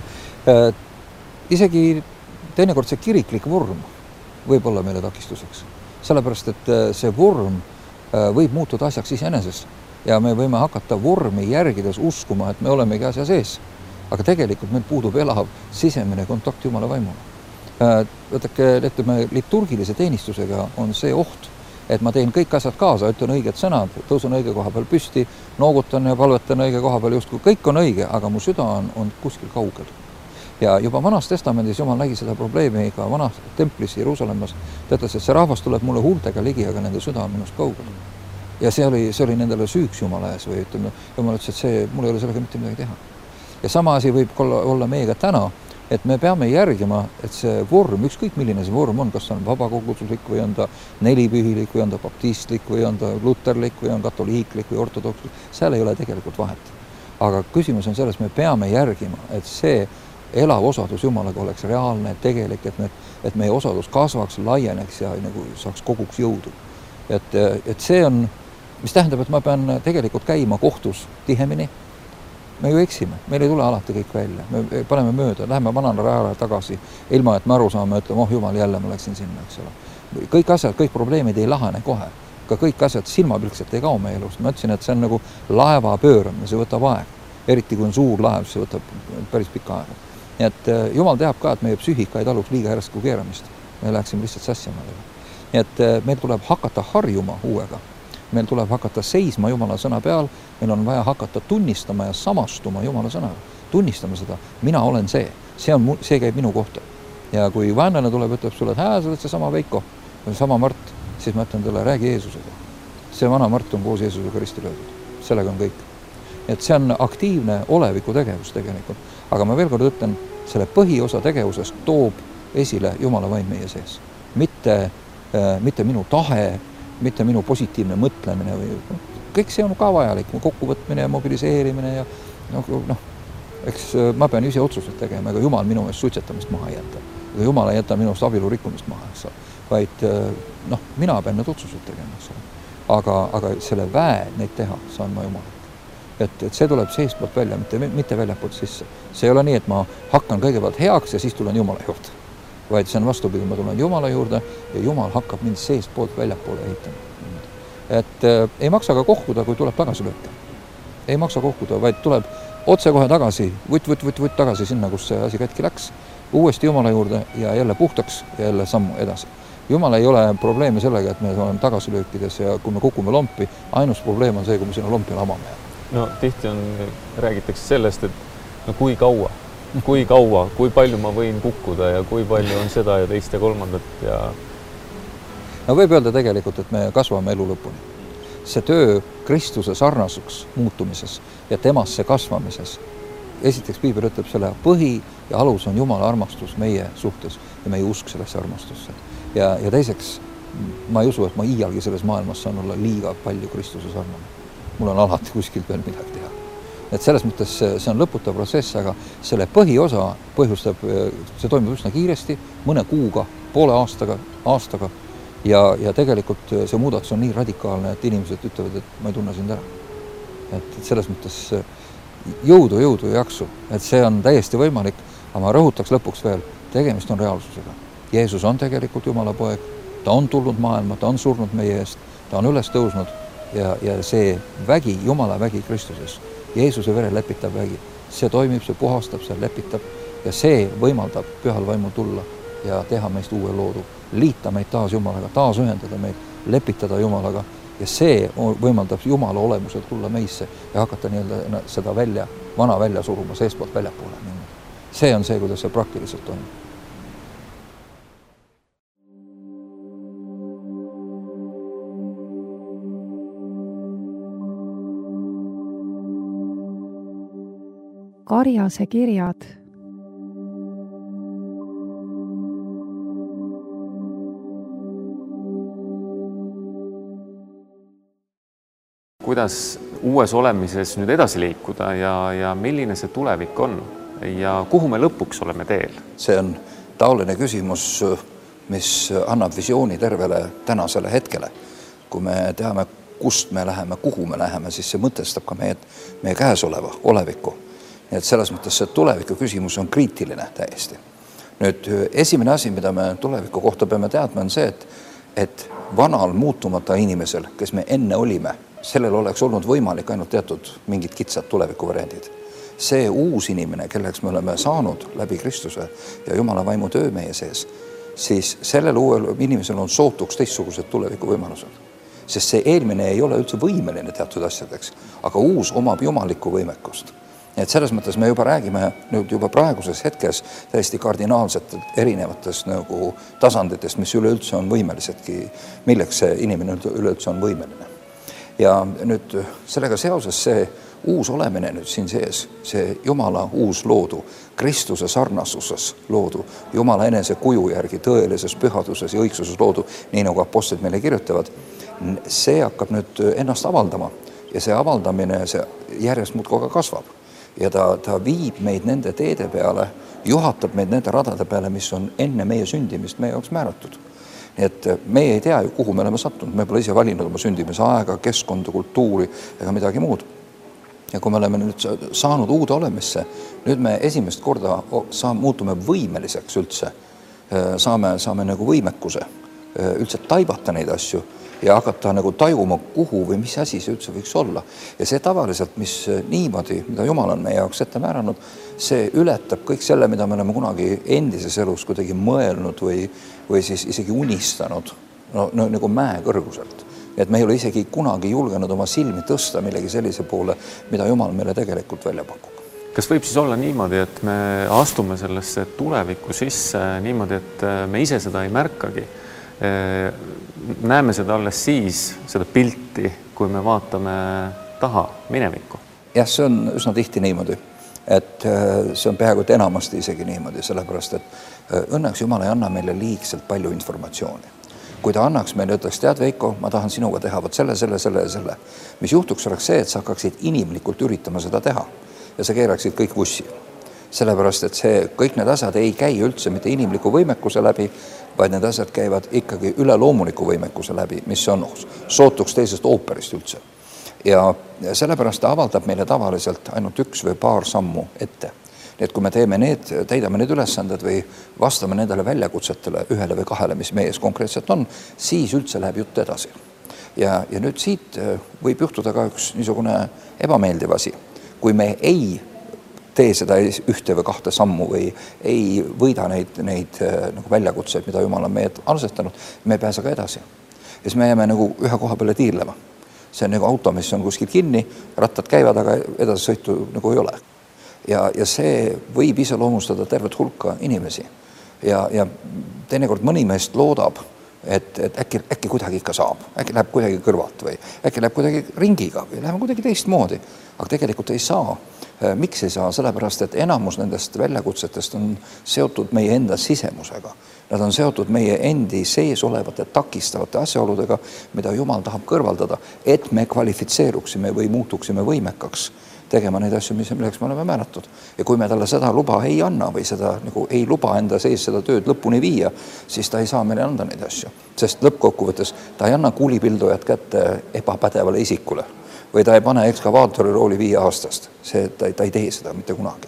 Isegi teinekord see kiriklik vorm võib olla meile takistuseks. Sellepärast, et see vorm võib muutuda asjaks iseeneses ja me võime hakata vormi järgides uskuma, et me olemegi asja sees. Aga tegelikult meil puudub elav sisemine kontakt Jumala vaimule. Võtake, liturgilise teenistusega on see oht, et ma teen kõik asjad kaasa, ütlen õiged sõnad, tõusen õige koha peal püsti, noogutan ja palvetan õige koha peal justkui kõik on õige, aga mu süda on kuskil kaugel. Ja juba Vanas Testamendis Jumal nägi seda probleemi ka Vanas templis Jeruusalemmas. Ta ütles, et see rahvas tuleb mulle huultega ligi, aga nende süda on minust kaugel. Ja see oli nendele süüks Jumala ees või ütleme, Jumal ütles, et mul ei ole sellega mitte midagi teha. Ja sama asi võib olla meiega täna, et me peame järgima, et see vorm, ükskõik milline see vorm on, kas on vabakoguduslik või on ta nelipühilik või on ta baptistlik või on ta luterlik või on katoliiklik või ortodokslik, seal ei ole tegelikult vahet. Aga küsimus on selles, me peame järgima, et see elav osadus Jumalaga oleks reaalne, tegelik, et meie osadus kasvaks, laieneks ja nagu saaks koguks jõudu. Et see on, mis tähendab, et ma pean tegelikult käima kohtus tihemini. Me ju eksime, meil ei tule alati kõik välja, me paneme mööda, läheme vanale rajale tagasi, ilma et me aru saame, ütleme, Jumal, jälle ma läksin sinna, eks ole. Kõik asjad, kõik probleemid ei lahane kohe, ka kõik asjad silmapilkselt ei kao meie elust. Ma ütlesin, et see on nagu laeva pööramine, see võtab aeg. Eriti kui on suur laev, see võtab päris pikka aega. Nii et Jumal teab ka, et meie psüühika ei taluks liiga järsku keeramist. Me läheksime lihtsalt sassima. Nii et meil tuleb hakata harjuma uuega. Meil tuleb hakata seisma Jumala sõna peal, meil on vaja hakata tunnistama ja samastuma Jumala sõnaga. Tunnistama seda, mina olen see käib minu kohta. Ja kui vaenlane tuleb, ütleb sulle, et sa oled see sama Veiko või sama Mart, siis ma ütlen talle, räägi Jeesusega. See vana Mart on koos Jeesusega risti löödud. Sellega on kõik. Et see on aktiivne oleviku tegevus tegelikult. Aga ma veel kord ütlen, selle põhiosa tegevusest toob esile Jumala vaim meie sees. Mitte minu tahe, mitte minu positiivne mõtlemine või kõik see on ka vajalik, kokkuvõtmine ja mobiliseerimine ja eks ma pean ise otsused tegema, ega Jumal minu eest suitsetamist maha ei jäta. Ega Jumal ei jäta minust abielu rikkumist maha, eks ole. Vaid mina pean need otsused tegema, eks ole. Aga selle väe neid teha saan ma Jumal. Et see tuleb seestpoolt välja, mitte väljapoolt sisse. See ei ole nii, et ma hakkan kõigepealt heaks ja siis tulen Jumala juurde. Vaid see on vastupidi, ma tulen Jumala juurde ja Jumal hakkab mind seestpoolt väljapoole ehitama. Et ei maksa ka kohkuda, kui tuleb tagasi lööta. Ei maksa kohkuda, vaid tuleb otse kohe tagasi, võtt tagasi sinna, kus see asi katki läks. Uuesti Jumala juurde ja jälle puhtaks ja jälle sammu edasi. Jumal ei ole probleemi sellega, et me oleme tagasilöökides ja kui me kukume lompi, ainus probleem on see, kui me sinna lompi lamame jääme. No tihti räägitakse sellest, et kui kaua, kui palju ma võin kukkuda ja kui palju on seda ja teist ja kolmandat ja... No võib öelda tegelikult, et me kasvame elu lõpuni. See töö Kristuse sarnasuks muutumises ja temasse kasvamises. Esiteks Piibel ütleb selle põhi ja alus on Jumala armastus meie suhtes ja meie usk sellesse armastusse. Ja teiseks, ma ei usu, et ma iialgi selles maailmas saan olla liiga palju Kristuse sarnane. Mul on alati kuskilt veel midagi teha. Et selles mõttes see on lõputa protsess, aga selle põhiosa põhjustab, see toimub üsna kiiresti, mõne kuuga, poole aastaga ja tegelikult see muudatus on nii radikaalne, et inimesed ütlevad, et ma ei tunne sind ära. Et selles mõttes jõudu ja jaksu, et see on täiesti võimalik, Aga ma rõhutaks lõpuks veel, tegemist on reaalsusega. Jeesus on tegelikult Jumala poeg, ta on tulnud maailma, ta on surnud meie eest, ta on üles tõusnud ja see vägi, Jumala vägi Kristuses, Jeesuse vere lepitav vägi, see toimib, see puhastab, see lepitab ja see võimaldab pühal vaimul tulla ja teha meist uue loodu, liita meid taas Jumalaga, taas ühendada meid, lepitada Jumalaga ja see võimaldab Jumala olemuselt tulla meisse ja hakata nii-öelda seda vana välja suruma seestpoolt väljapoole. See on see, kuidas see praktiliselt on. Karjase kirjad. Kuidas uues olemises nüüd edasi liikuda ja milline see tulevik on ja kuhu me lõpuks oleme teel? See on taoline küsimus, mis annab visiooni tervele tänasele hetkele. Kui me teame, kust me läheme, kuhu me läheme, siis see mõtestab ka meie käesoleva oleviku. Nii et selles mõttes see tuleviku küsimus on kriitiline täiesti. Nüüd esimene asi, mida me tuleviku kohta peame teadma, on see, et vanal muutumata inimesel, kes me enne olime, sellel oleks olnud võimalik ainult teatud mingid kitsad tulevikuvariandid. See uus inimene, kelleks me oleme saanud läbi Kristuse ja Jumala vaimu töö meie sees, siis sellel uuel inimesel on sootuks teistsugused tulevikuvõimalused. Sest see eelmine ei ole üldse võimeline teatud asjadeks, aga uus omab jumalikku võimekust. Nii et selles mõttes me juba räägime nüüd juba praeguses hetkes täiesti kardinaalselt erinevatest nagu tasanditest, mis üleüldse on võimelisedki, milleks see inimene üleüldse on võimeline. Ja nüüd sellega seoses see uus olemine nüüd siin sees, see Jumala uus loodu, Kristuse sarnasuses loodu, Jumala enese kuju järgi tõelises pühaduses ja õigsuses loodu, nii nagu apostlid meile kirjutavad, see hakkab nüüd ennast avaldama ja see avaldamine see järjest muudkui kasvab. Ja ta viib meid nende teede peale, juhatab meid nende radade peale, mis on enne meie sündimist meie jaoks määratud. Nii et meie ei tea ju, kuhu me oleme sattunud. Me pole ise valinud oma sündimise aega, keskkonda, kultuuri ega midagi muud. Ja kui me oleme nüüd saanud uude olemisse, nüüd me esimest korda muutume võimeliseks üldse, saame nagu võimekuse üldse taibata neid asju ja hakata nagu tajuma, kuhu või mis asi see üldse võiks olla. Ja see tavaliselt, mis niimoodi, mida Jumal on meie jaoks ette määranud, see ületab kõik selle, mida me oleme kunagi endises elus kuidagi mõelnud või siis isegi unistanud nagu mäe kõrguselt. Et me ei ole isegi kunagi julgenud oma silmi tõsta millegi sellise poole, mida Jumal meile tegelikult välja pakub. Kas võib siis olla niimoodi, et me astume sellesse tulevikku sisse niimoodi, et me ise seda ei märkagi? Näeme seda alles siis, seda pilti, kui me vaatame taha minevikku? Jah, see on üsna tihti niimoodi, et see on peaaegu enamasti isegi niimoodi, sellepärast, et õnneks Jumal ei anna meile liigselt palju informatsiooni. Kui ta annaks meile, ütleks, tead Veiko, ma tahan sinuga teha selle. Mis juhtuks oleks see, et sa hakkaksid inimlikult üritama seda teha ja sa keeraksid kõik vussi. Sellepärast, et kõik need asjad ei käi üldse mitte inimliku võimekuse läbi, vaid need asjad käivad ikkagi üleloomuliku võimekuse läbi, mis on sootuks teisest ooperist üldse. Ja sellepärast ta avaldab meile tavaliselt ainult üks või paar sammu ette. Nii et kui me täidame need ülesanded või vastame nendele väljakutsetele ühele või kahele, mis meie ees konkreetselt on, siis üldse läheb jutt edasi. Ja nüüd siit võib juhtuda ka üks niisugune ebameeldiv asi. Kui me ei tee seda ühte või kahte sammu või ei võida neid nagu väljakutseid, mida Jumal on meie asetanud, me ei pääse ka edasi. Ja siis me jääme nagu ühe koha peale tiirlema. See on nagu auto, mis on kuskil kinni, rattad käivad, aga edasi sõitu nagu ei ole. Ja see võib iseloomustada tervet hulka inimesi. Ja teinekord mõni meist loodab, et äkki kuidagi ikka saab, äkki läheb kuidagi kõrvalt või äkki läheb kuidagi ringiga või läheb kuidagi teistmoodi, aga tegelikult ei saa. Miks ei saa? Sellepärast, et enamus nendest väljakutsetest on seotud meie enda sisemusega. Nad on seotud meie endi sees olevate takistavate asjaoludega, mida Jumal tahab kõrvaldada, et me kvalifitseeruksime või muutuksime võimekaks tegema neid asju, milleks me oleme määratud. Ja kui me talle seda luba ei anna või seda nagu ei luba enda sees seda tööd lõpuni viia, siis ta ei saa meile anda neid asju. Sest lõppkokkuvõttes ta ei anna kuulipildujat kätte ebapädevale isikule või ta ei pane ekskavaatori rooli 5 aastast. Ta ei tee seda mitte kunagi.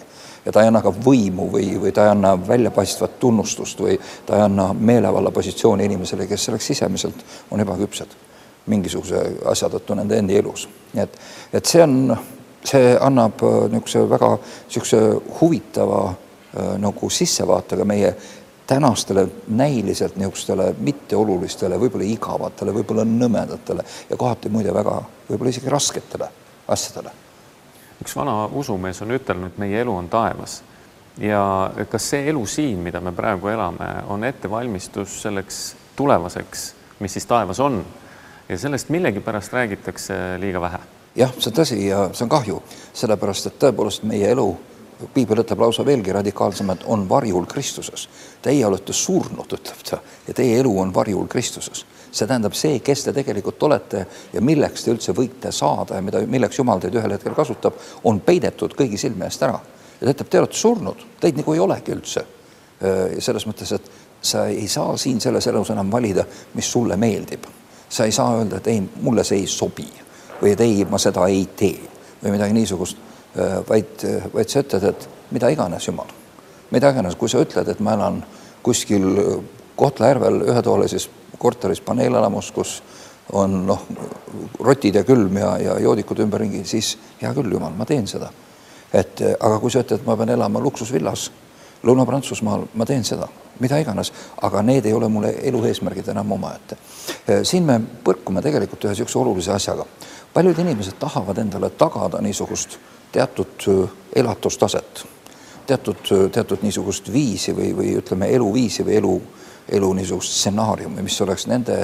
ja ta ei anna ka võimu või ta ei anna väljapaistvat tunnustust või ta ei anna meelevalla positsiooni inimesele, kes selleks sisemiselt on ebaküpsed mingisuguse asja tõttu nende endi elus. Nii et see annab niisuguse väga niisuguse huvitava nagu sissevaatega meie tänastele näiliselt niisugustele mitteolulistele, võib-olla igavatele, võib-olla nõmedatele ja kohati muide väga võib-olla isegi rasketele asjadele. Üks vana usumees on ütelnud, et meie elu on taevas ja kas see elu siin, mida me praegu elame, on ettevalmistus selleks tulevaseks, mis siis taevas on ja sellest millegipärast räägitakse liiga vähe? Jah, see on tõsi ja see on kahju, sellepärast et tõepoolest meie elu, Piibel ütleb lausa veelgi radikaalsemalt, on varjul Kristuses. Teie olete surnud, ütleb ta, ja teie elu on varjul Kristuses. See tähendab see, kes te tegelikult olete ja milleks te üldse võite saada ja milleks Jumal teid ühel hetkel kasutab, on peidetud kõigi silme eest ära. Ja ta ütleb, te olete surnud, teid nagu ei olegi üldse. Selles mõttes, et sa ei saa siin selles elus enam valida, mis sulle meeldib. Sa ei saa öelda, et ei, mulle see ei sobi või et ei, ma seda ei tee või midagi niisugust. Vaid sa ütled, et mida iganes Jumal. Mida iganes, kui sa ütled, et ma elan kuskil Kohtla-Järvel ühetoalises korteris paneelelamus, kus on rotid ja külm ja joodikud ümberringi, siis hea küll, Jumal, ma teen seda. Aga kui sa ütled, et ma pean elama luksusvillas Lõuna-Prantsusmaal, ma teen seda, mida iganes, aga need ei ole mulle elu eesmärgid enam omaette. Siin me põrkume tegelikult ühe niisuguse olulise asjaga. Paljud inimesed tahavad endale tagada niisugust teatud elatustaset, teatud niisugust viisi või ütleme eluviisi või elu niisugust stsenaariumi, mis oleks nende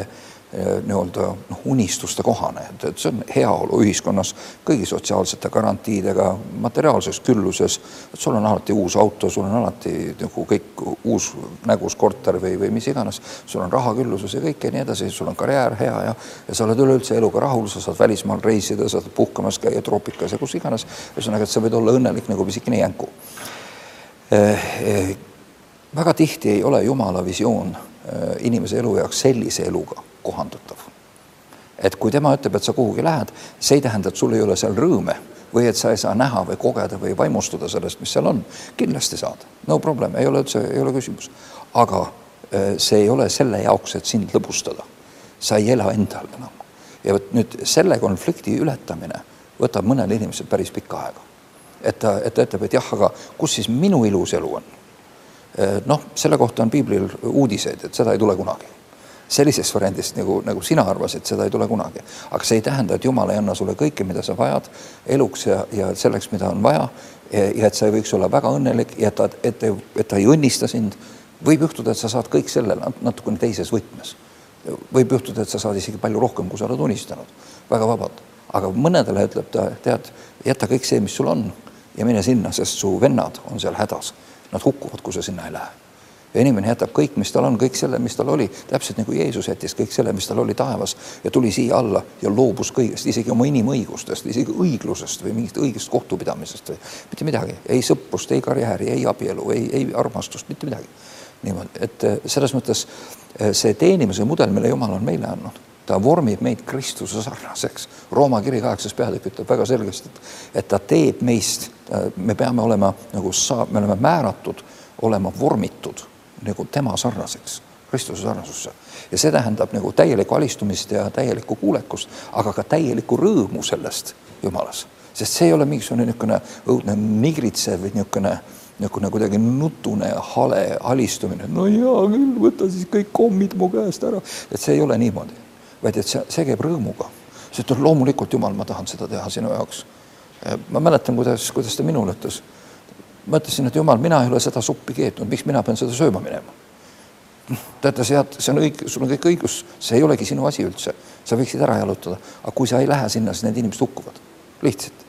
unistuste kohane. Et see on heaolu ühiskonnas kõigi sotsiaalsete garantiidega, materiaalses külluses, et sul on alati uus auto, sul on alati nagu kõik uus nägus korter või mis iganes, sul on rahaküllusus ja kõik ja nii edasi, sul on karjäär hea ja sa oled üleüldse eluga rahul, sa saad välismaal reisida, sa saad puhkamas käia troopikas ja kus iganes, ühesõnaga, et sa võid olla õnnelik nagu pisikene jänku. Väga tihti ei ole Jumala visioon inimese elu jaoks sellise eluga kohandatav. Et kui tema ütleb, et sa kuhugi lähed, see ei tähenda, et sul ei ole seal rõõme või et sa ei saa näha või kogeda või vaimustuda sellest, mis seal on. Kindlasti saad. No problem, ei ole küsimus. Aga see ei ole selle jaoks, et sind lõbustada. Sa ei ela endal enam. Ja nüüd selle konflikti ületamine võtab mõnel inimesel päris pikka aega. Et ta ütleb, et jah, aga kus siis minu ilus elu on? Selle kohta on Piiblil uudiseid, et seda ei tule kunagi. Sellisest variandist, nagu sina arvasid, seda ei tule kunagi. Aga see ei tähenda, et Jumal ei anna sulle kõike, mida sa vajad eluks ja selleks, mida on vaja ja et sa ei võiks olla väga õnnelik ja et ta ei õnnista sind. Võib juhtuda, et sa saad kõik sellele natukene teises võtmes. Võib juhtuda, et sa saad isegi palju rohkem, kui sa oled unistanud. Väga vabalt. Aga mõnedele ütleb ta, tead, jäta kõik see, mis sul on ja mine sinna, sest su vennad on seal hädas. Nad hukkuvad, kui sa sinna ei lähe. Ja inimene jätab kõik, mis tal on, kõik selle, mis tal oli, täpselt nagu Jeesus jättis kõik selle, mis tal oli taevas ja tuli siia alla ja loobus kõigest, isegi oma inimõigustest, isegi õiglusest või mingist õigest kohtupidamisest või mitte midagi. Ei sõprust, ei karjääri, ei abielu, ei armastust, mitte midagi. Niimoodi, et selles mõttes see teenimise mudel, mille Jumal on meile andnud, ta vormib meid Kristuse sarnaseks. Rooma kiri 8. peatükk ütleb väga selgesti, et ta teeb meist, me peame olema nagu me oleme määratud, olema vormitud nagu tema sarnaseks, Kristuse sarnasusse. Ja see tähendab nagu täielikku alistumist ja täielikku kuulekust, aga ka täielikku rõõmu sellest Jumalas. Sest see ei ole mingisugune niisugune õudne nigritsev või niisugune kuidagi nutune ja hale alistumine. No jaa, küll, võta siis kõik kommid mu käest ära. Et see ei ole niimoodi, vaid et see käib rõõmuga. See ütleb, loomulikult, Jumal, ma tahan seda teha sinu jaoks. Ma mäletan, kuidas ta minul ütles. Ma ütlesin, et Jumal, mina ei ole seda suppi keetnud, miks mina pean seda sööma minema? Ta ütles, see on sul on kõik õigus, see ei olegi sinu asi üldse. Sa võiksid ära jalutada, aga kui sa ei lähe sinna, siis need inimesed hukkuvad. Lihtsalt.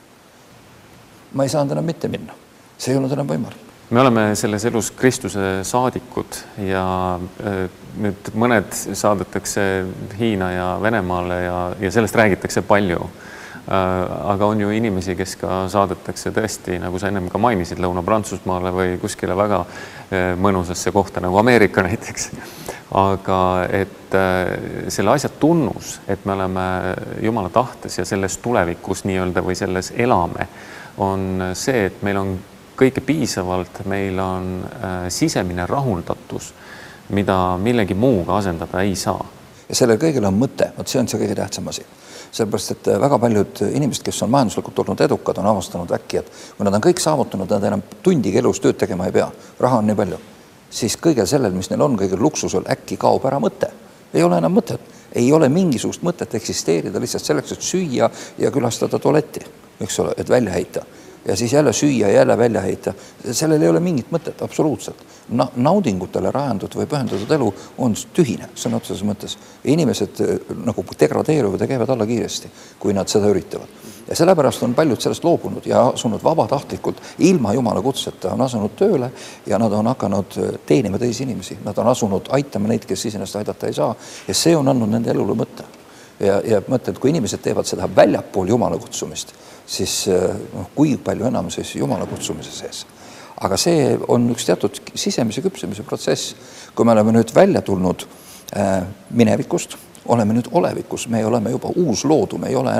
Ma ei saanud enam mitte minna. See ei olnud enam võimalik. Me oleme selles elus Kristuse saadikud ja nüüd mõned saadetakse Hiina ja Venemaale ja sellest räägitakse palju. Aga on ju inimesi, kes ka saadetakse tõesti, nagu sa ennem ka mainisid, Lõuna-Prantsusmaale või kuskile väga mõnusasse kohta, nagu Ameerika näiteks. Aga et selle asja tunnus, et me oleme Jumala tahtes ja selles tulevikus nii-öelda või selles elame, on see, et meil on kõike piisavalt, meil on sisemine rahuldatus, mida millegi muuga asendada ei saa. Ja sellel kõigil on mõte, see on see kõige tähtsam asi. Sellepärast, et väga paljud inimesed, kes on majanduslikult olnud edukad, on avastanud äkki, et kui nad on kõik saavutanud, nad enam tundigi elus tööd tegema ei pea, raha on nii palju, siis kõigel sellel, mis neil on, kõigil luksusel äkki kaob ära mõte. Ei ole enam mõtet, ei ole mingisugust mõtet eksisteerida lihtsalt selleks, et süüa ja külastada tualetti, eks ole, et välja heita. Ja siis jälle süüa ja jälle välja heita. Sellel ei ole mingit mõtet, absoluutselt. Naudingutele rajandud või pühendatud elu on tühine, see on otseses mõttes. Inimesed nagu degradeeruvad ja käivad alla kiiresti, kui nad seda üritavad. Ja sellepärast on paljud sellest loobunud ja asunud vabatahtlikult ilma Jumala kutseta, on asunud tööle ja nad on hakanud teenima teisi inimesi. Nad on asunud aitama neid, kes ennast aidata ei saa ja see on andnud nende elule mõtte. Ja mõtle, et kui inimesed teevad seda väljapool Jumala kutsumist, siis kui palju enam siis Jumala kutsumise sees. Aga see on üks teatud sisemise küpsemise protsess. Kui me oleme nüüd välja tulnud minevikust, oleme nüüd olevikus, me oleme juba uus loodu, me ei ole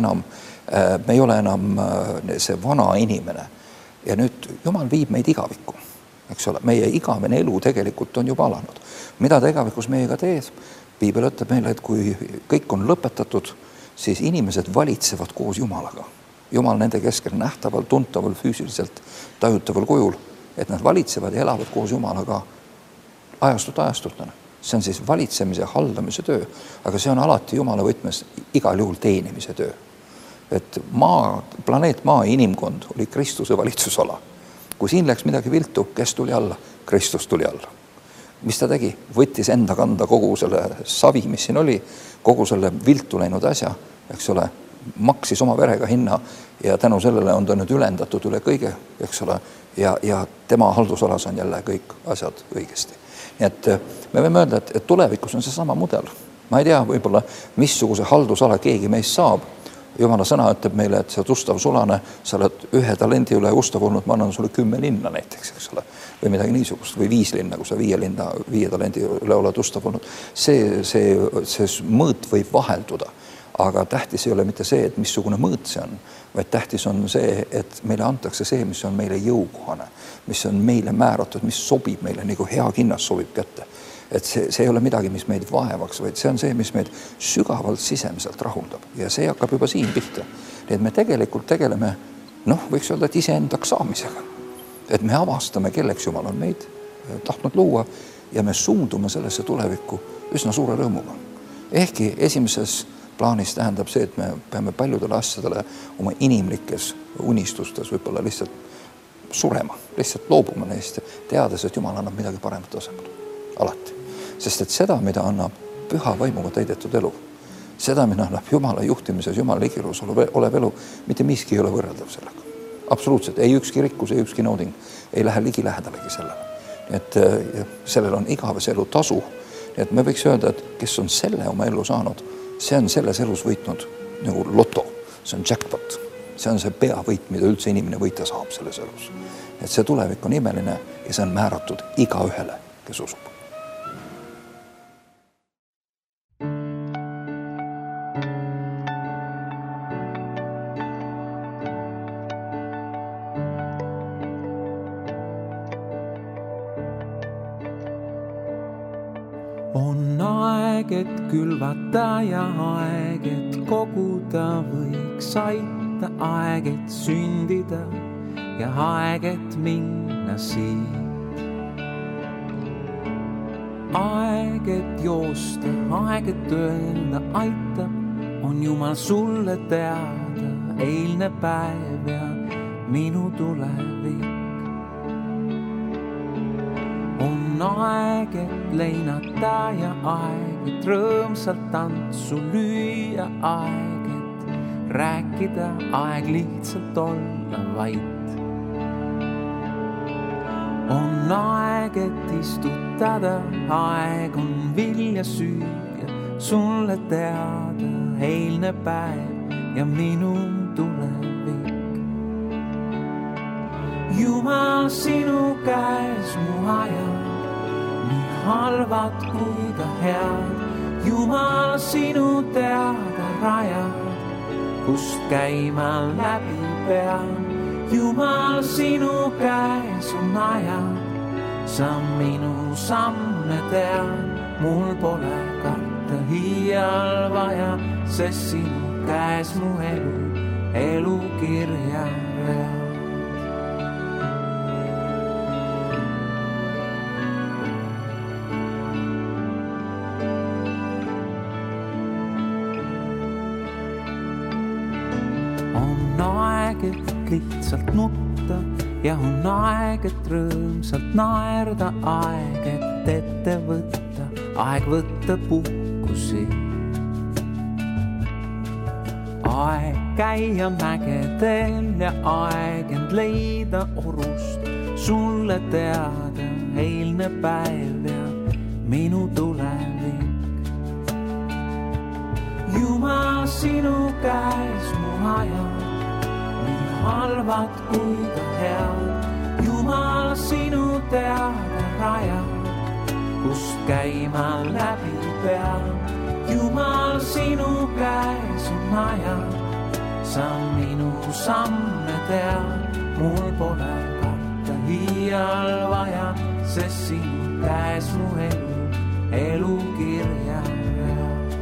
enam see vana inimene. Ja nüüd Jumal viib meid igavikku, eks ole. Meie igavene elu tegelikult on juba alanud. Mida ta igavikus meiega teed? Piibel ütleb meile, et kui kõik on lõpetatud, siis inimesed valitsevad koos Jumalaga. Jumal nende keskel nähtaval, tuntaval, füüsiliselt tajutaval kujul, et nad valitsevad ja elavad koos Jumalaga ajastutena. See on siis valitsemise, haldamise töö, aga see on alati Jumala võtmes igal juhul teenimise töö. Et planeet Maa inimkond oli Kristuse valitsusala. Kui siin läks midagi viltu, kes tuli alla? Kristus tuli alla. Mis ta tegi? Võttis enda kanda kogu selle savi, mis siin oli, kogu selle viltu läinud asja, eks ole, maksis oma verega hinna ja tänu sellele on ta nüüd ülendatud üle kõige, eks ole, ja tema haldusalas on jälle kõik asjad õigesti. Nii et me võime öelda, et tulevikus on see sama mudel. Ma ei tea võib-olla, missuguse haldusala keegi meist saab. Jumala sõna ütleb meile, et sa Gustav Sulane, sa oled 1 talendi üle ustav olnud, ma annan sulle 10 linna näiteks, eks ole, või midagi niisugust, või 5 linna, kui sa 5 talendi üle oled ustav olnud. See mõõt võib vahelduda, aga tähtis ei ole mitte see, et missugune mõõt see on, vaid tähtis on see, et meile antakse see, mis on meile jõukohane, mis on meile määratud, mis sobib meile, nagu hea kinnas sobib kätte. Et see ei ole midagi, mis meid vaevaks, vaid see on see, mis meid sügavalt sisemiselt rahuldab. Ja see hakkab juba siin pihta. Nii et me tegelikult tegeleme, võiks öelda, et iseendaks saamisega. Et me avastame, kelleks Jumal on meid tahtnud luua ja me suundume sellesse tulevikku üsna suure rõõmuga. Ehkki esimeses plaanis tähendab see, et me peame paljudele asjadele oma inimlikes unistustes võib-olla lihtsalt surema, lihtsalt loobuma neist, teades, et Jumal annab midagi paremat asemel. Alati. Sest et seda, mida annab püha vaimuga täidetud elu, seda, mida annab Jumala juhtimises, Jumala ligilus olev elu, mitte miski ei ole võrreldav sellega. Absoluutselt, ei ükski rikkus, ei ükski nauding, ei lähe ligi lähedalegi sellele. Nii et sellel on igavese elu tasu. Nii et me võiks öelda, et kes on selle oma ellu saanud, see on selles elus võitnud nagu loto, see on jackpot, see on see peavõit, mida üldse inimene võita saab selles elus. Et see tulevik on imeline ja see on määratud iga ühele, kes usub. On aeg, et külvata ja aeg, et koguda võiks aita, aeg, et sündida ja aeg, et minna siit. Aeg, et joosta, aeg, et öelda aitab, on Jumal sulle teada, eilne päev ja minu tulevik. On aeg, et leinata ja aeg, et rõõmsalt tantsu lüüa, aeg, et rääkida, aeg lihtsalt olla vait. On aeg, et istutada, aeg on vilja süüa, sulle teada eilne päev ja minu tulevik. Jumal sinu käes mu ajad, nii halvad kui ka head. Jumal sinu teada rajad, kust käima läbi pean. Jumal, sinu käes on ajad, sa minu samme tead, mul pole karta iial vaja, sest sinu käes mu elukirja read. On aeg, et lihtsalt nutta ja on aeg, et rõõmsalt naerda, aeg, et ette võtta, aeg võtta puhkusi. Aeg käia mägedel ja aeg end leida orust, sulle teada eilne päev ja minu tulevik. Jumal, sinu käes mu ajad, nii halvad kui ka head. Jumal, sinu teada rajad, kust käima läbi peab. Jumal, sinu käes on ajad, sa minu samme tead, mul pole karta iial vaja, sest sinu käes mu elukirja read.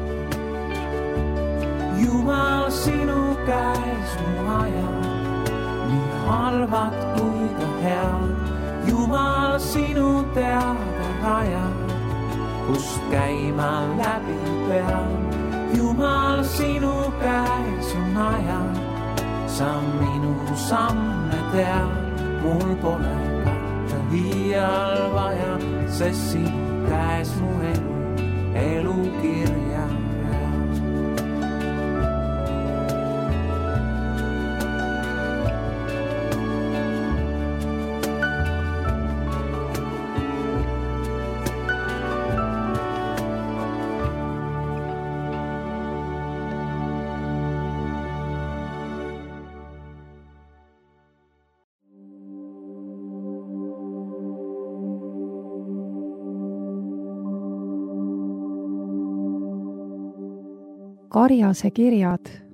Jumal, sinu käes mu ajad, nii halvad kui ka head. Jumal, sinu teada rajad, kust käima läbi peab. Jumal, sinu käes on ajad, sa minu samme tead, mul pole karta iial vaja, sest sinu käes mu elukirja read. Karjase kirjad